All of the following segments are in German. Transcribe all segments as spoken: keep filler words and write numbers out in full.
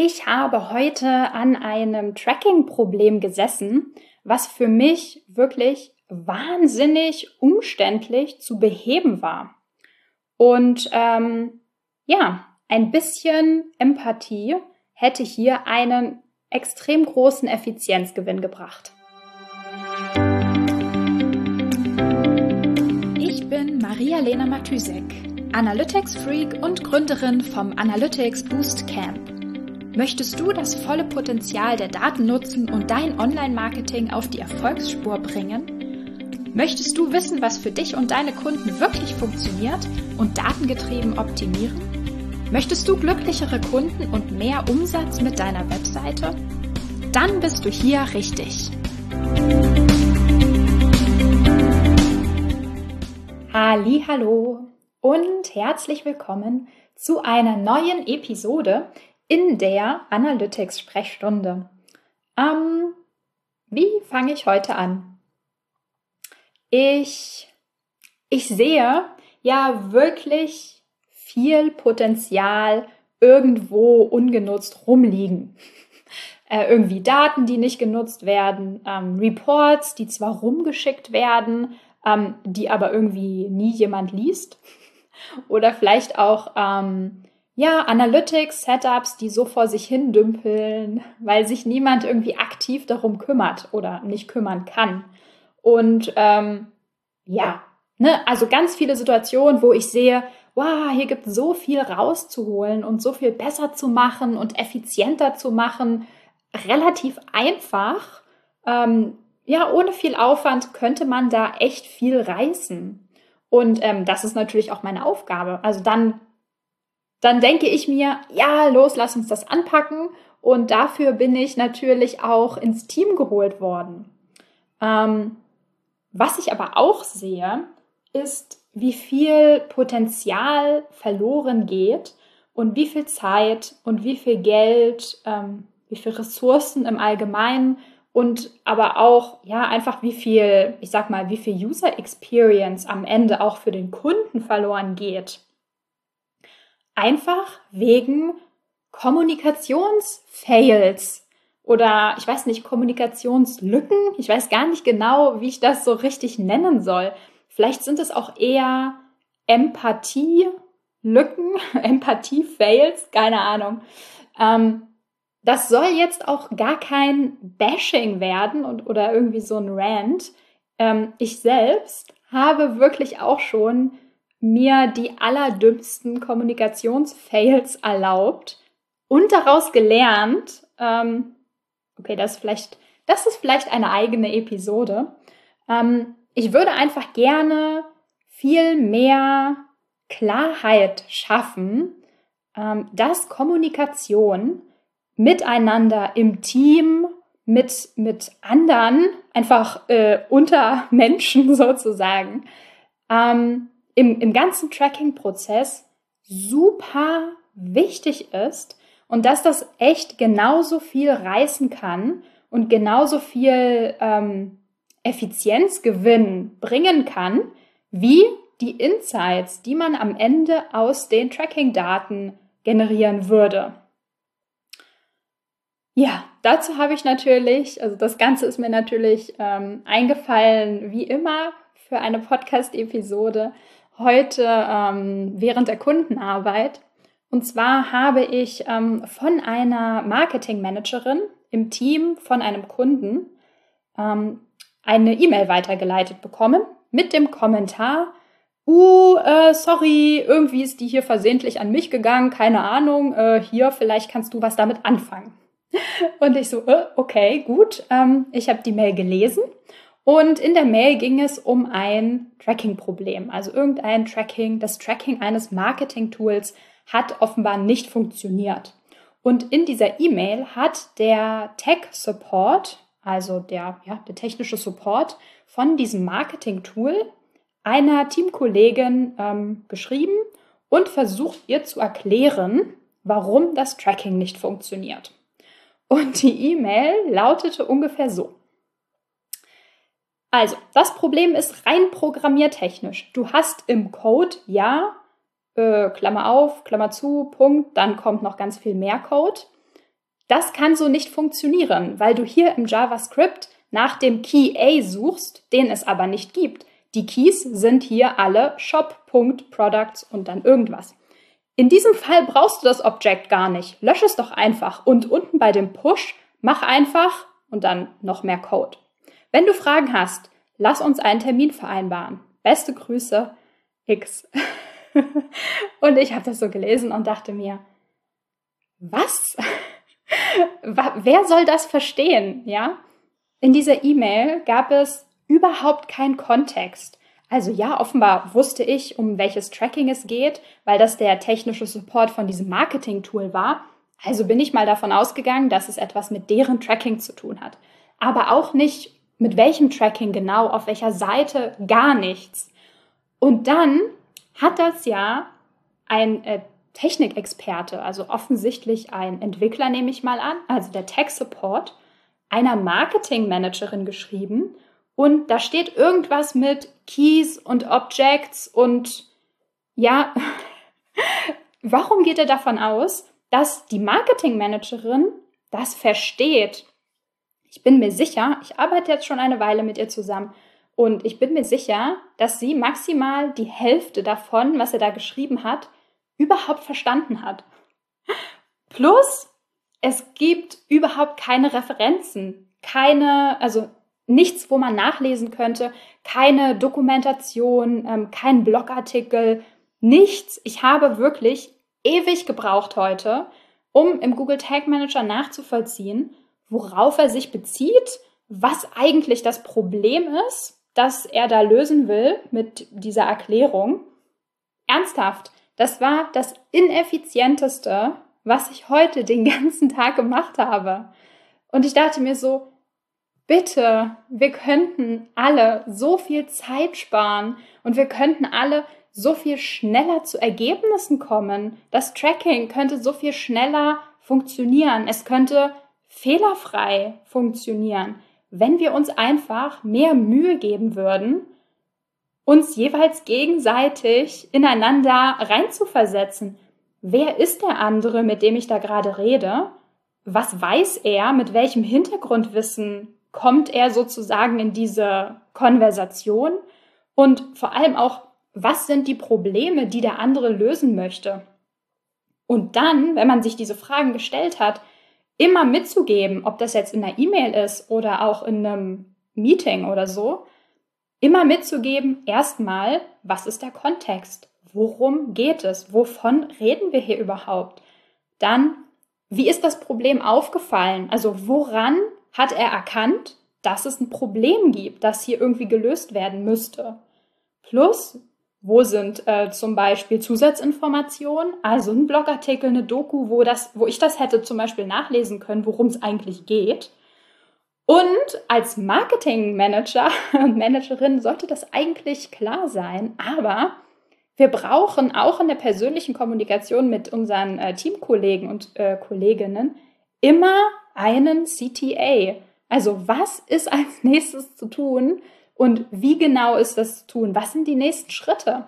Ich habe heute an einem Tracking-Problem gesessen, was für mich wirklich wahnsinnig umständlich zu beheben war. Und ähm, ja, ein bisschen Empathie hätte hier einen extrem großen Effizienzgewinn gebracht. Ich bin Maria-Lena Matysek, Analytics-Freak und Gründerin vom Analytics Boost Camp. Möchtest du das volle Potenzial der Daten nutzen und dein Online-Marketing auf die Erfolgsspur bringen? Möchtest du wissen, was für dich und deine Kunden wirklich funktioniert und datengetrieben optimieren? Möchtest du glücklichere Kunden und mehr Umsatz mit deiner Webseite? Dann bist du hier richtig. Hallihallo und herzlich willkommen zu einer neuen Episode in der Analytics-Sprechstunde. Ähm, wie fange ich heute an? Ich, ich sehe ja wirklich viel Potenzial irgendwo ungenutzt rumliegen. Äh, irgendwie Daten, die nicht genutzt werden, ähm, Reports, die zwar rumgeschickt werden, ähm, die aber irgendwie nie jemand liest. Oder vielleicht auch ähm, ja, Analytics-Setups, die so vor sich hin dümpeln, weil sich niemand irgendwie aktiv darum kümmert oder nicht kümmern kann. Und ähm, ja, ne, also ganz viele Situationen, wo ich sehe, wow, hier gibt es so viel rauszuholen und so viel besser zu machen und effizienter zu machen. Relativ einfach. Ähm, ja, ohne viel Aufwand könnte man da echt viel reißen. Und ähm, das ist natürlich auch meine Aufgabe. Also dann Dann denke ich mir, ja, los, lass uns das anpacken. Und dafür bin ich natürlich auch ins Team geholt worden. Ähm, was ich aber auch sehe, ist, wie viel Potenzial verloren geht und wie viel Zeit und wie viel Geld, ähm, wie viel Ressourcen im Allgemeinen und aber auch, ja, einfach wie viel, ich sag mal, wie viel User Experience am Ende auch für den Kunden verloren geht. Einfach wegen Kommunikationsfails oder ich weiß nicht, Kommunikationslücken. Ich weiß gar nicht genau, wie ich das so richtig nennen soll. Vielleicht sind es auch eher Empathielücken, Empathie-Fails, keine Ahnung. Ähm, das soll jetzt auch gar kein Bashing werden und, oder irgendwie so ein Rant. Ähm, ich selbst habe wirklich auch schon mir die allerdümmsten Kommunikationsfails erlaubt und daraus gelernt, ähm, okay, das ist vielleicht, das ist vielleicht eine eigene Episode. Ähm, ich würde einfach gerne viel mehr Klarheit schaffen, ähm, dass Kommunikation miteinander im Team, mit, mit anderen, einfach äh, unter Menschen sozusagen, ähm, Im, im ganzen Tracking-Prozess super wichtig ist und dass das echt genauso viel reißen kann und genauso viel ähm, Effizienzgewinn bringen kann, wie die Insights, die man am Ende aus den Tracking-Daten generieren würde. Ja, dazu habe ich natürlich, also das Ganze ist mir natürlich ähm, eingefallen, wie immer, für eine Podcast-Episode heute ähm, während der Kundenarbeit. Und zwar habe ich ähm, von einer Marketingmanagerin im Team von einem Kunden ähm, eine E-Mail weitergeleitet bekommen mit dem Kommentar, uh, äh, sorry, irgendwie ist die hier versehentlich an mich gegangen, keine Ahnung, äh, hier, vielleicht kannst du was damit anfangen. Und ich so, äh, okay, gut, ähm, ich habe die Mail gelesen. Und in der Mail ging es um ein Tracking-Problem, also irgendein Tracking, das Tracking eines Marketing-Tools hat offenbar nicht funktioniert. Und in dieser E-Mail hat der Tech-Support, also der, ja, der technische Support von diesem Marketing-Tool einer Teamkollegin ähm, geschrieben und versucht ihr zu erklären, warum das Tracking nicht funktioniert. Und die E-Mail lautete ungefähr so. Also, das Problem ist rein programmiertechnisch. Du hast im Code, ja, äh, Klammer auf, Klammer zu, Punkt, dann kommt noch ganz viel mehr Code. das kann so nicht funktionieren, weil du hier im JavaScript nach dem Key A suchst, den es aber nicht gibt. Die Keys sind hier alle shop.products und dann irgendwas. In diesem Fall brauchst du das Object gar nicht. Lösch es doch einfach und unten bei dem Push mach einfach und dann noch mehr Code. Wenn du Fragen hast, lass uns einen Termin vereinbaren. Beste Grüße, X. Und ich habe das so gelesen und dachte mir, was? Wer soll das verstehen? Ja? In dieser E-Mail gab es überhaupt keinen Kontext. Also ja, offenbar wusste ich, um welches Tracking es geht, weil das der technische Support von diesem Marketing-Tool war. Also bin ich mal davon ausgegangen, dass es etwas mit deren Tracking zu tun hat. Aber auch nicht mit welchem Tracking genau, auf welcher Seite, gar nichts. Und dann hat das ja ein äh, Technikexperte, also offensichtlich ein Entwickler, nehme ich mal an, also der Tech-Support, einer Marketing-Managerin geschrieben. Und da steht irgendwas mit Keys und Objects und ja, warum geht er davon aus, dass die Marketingmanagerin das versteht? Ich bin mir sicher, ich arbeite jetzt schon eine Weile mit ihr zusammen und ich bin mir sicher, dass sie maximal die Hälfte davon, was er da geschrieben hat, überhaupt verstanden hat. Plus, es gibt überhaupt keine Referenzen, keine, also nichts, wo man nachlesen könnte, keine Dokumentation, ähm, kein Blogartikel, nichts. Ich habe wirklich ewig gebraucht heute, um im Google Tag Manager nachzuvollziehen, worauf er sich bezieht, was eigentlich das Problem ist, das er da lösen will mit dieser Erklärung. Ernsthaft, das war das Ineffizienteste, was ich heute den ganzen Tag gemacht habe. Und ich dachte mir so, bitte, wir könnten alle so viel Zeit sparen und wir könnten alle so viel schneller zu Ergebnissen kommen. Das Tracking könnte so viel schneller funktionieren. Es könnte fehlerfrei funktionieren, wenn wir uns einfach mehr Mühe geben würden, uns jeweils gegenseitig ineinander reinzuversetzen. Wer ist der andere, mit dem ich da gerade rede? Was weiß er? Mit welchem Hintergrundwissen kommt er sozusagen in diese Konversation? Und vor allem auch, was sind die Probleme, die der andere lösen möchte? Und dann, wenn man sich diese Fragen gestellt hat, immer mitzugeben, ob das jetzt in einer E-Mail ist oder auch in einem Meeting oder so, immer mitzugeben, erstmal, was ist der Kontext? Worum geht es? Wovon reden wir hier überhaupt? Dann, wie ist das Problem aufgefallen? Also woran hat er erkannt, dass es ein Problem gibt, das hier irgendwie gelöst werden müsste? Plus, wo sind äh, zum Beispiel Zusatzinformationen, also ein Blogartikel, eine Doku, wo, das, wo ich das hätte zum Beispiel nachlesen können, worum es eigentlich geht. Und als Marketingmanager und Managerin sollte das eigentlich klar sein, aber wir brauchen auch in der persönlichen Kommunikation mit unseren äh, Teamkollegen und äh, Kolleginnen immer einen C T A. Also was ist als nächstes zu tun und wie genau ist das zu tun? Was sind die nächsten Schritte?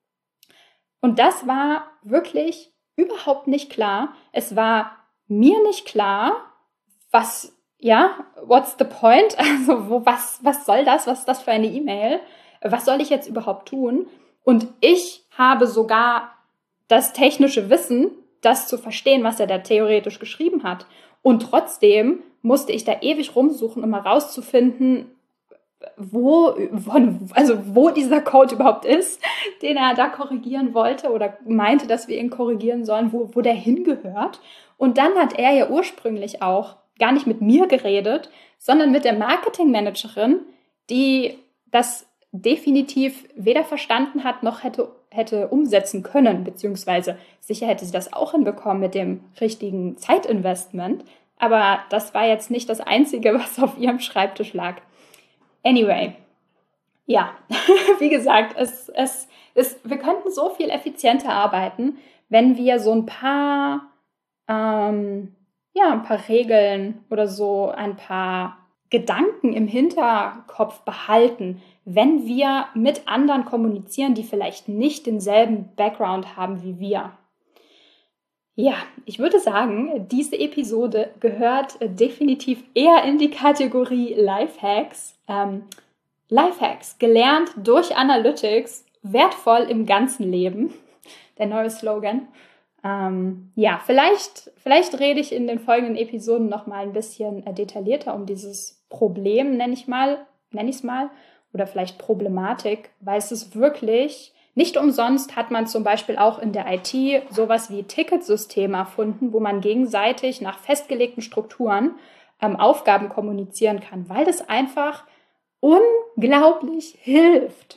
Und das war wirklich überhaupt nicht klar. Es war mir nicht klar, was, ja, what's the point? Also wo, was, was soll das? Was ist das für eine E-Mail? Was soll ich jetzt überhaupt tun? Und ich habe sogar das technische Wissen, das zu verstehen, was er da theoretisch geschrieben hat. Und trotzdem musste ich da ewig rumsuchen, um herauszufinden, wo, also wo dieser Code überhaupt ist, den er da korrigieren wollte oder meinte, dass wir ihn korrigieren sollen, wo, wo der hingehört. Und dann hat er ja ursprünglich auch gar nicht mit mir geredet, sondern mit der Marketingmanagerin, die das definitiv weder verstanden hat, noch hätte, hätte umsetzen können, beziehungsweise sicher hätte sie das auch hinbekommen mit dem richtigen Zeitinvestment. Aber das war jetzt nicht das Einzige, was auf ihrem Schreibtisch lag. Anyway, ja, wie gesagt, es, es, es, wir könnten so viel effizienter arbeiten, wenn wir so ein paar, ähm, ja, ein paar Regeln oder so, ein paar Gedanken im Hinterkopf behalten, wenn wir mit anderen kommunizieren, die vielleicht nicht denselben Background haben wie wir. Ja, ich würde sagen, diese Episode gehört definitiv eher in die Kategorie Lifehacks. Ähm, Lifehacks, gelernt durch Analytics, wertvoll im ganzen Leben. Der neue Slogan. Ähm, ja, vielleicht, vielleicht rede ich in den folgenden Episoden noch mal ein bisschen äh, detaillierter um dieses Problem, nenne ich mal, nenne ich es mal, oder vielleicht Problematik, weil es ist wirklich, nicht umsonst hat man zum Beispiel auch in der I T sowas wie Ticketsysteme erfunden, wo man gegenseitig nach festgelegten Strukturen ähm, Aufgaben kommunizieren kann, weil das einfach unglaublich hilft.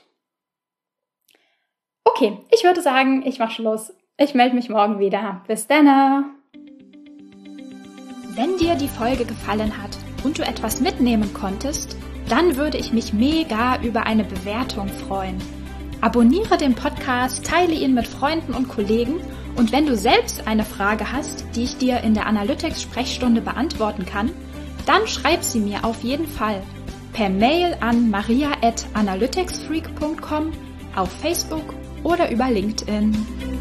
Okay, ich würde sagen, ich mache Schluss. Ich melde mich morgen wieder. Bis dann. Wenn dir die Folge gefallen hat und du etwas mitnehmen konntest, dann würde ich mich mega über eine Bewertung freuen. Abonniere den Podcast, teile ihn mit Freunden und Kollegen und wenn du selbst eine Frage hast, die ich dir in der Analytics-Sprechstunde beantworten kann, dann schreib sie mir auf jeden Fall per Mail an maria at analyticsfreak punkt com, auf Facebook oder über LinkedIn.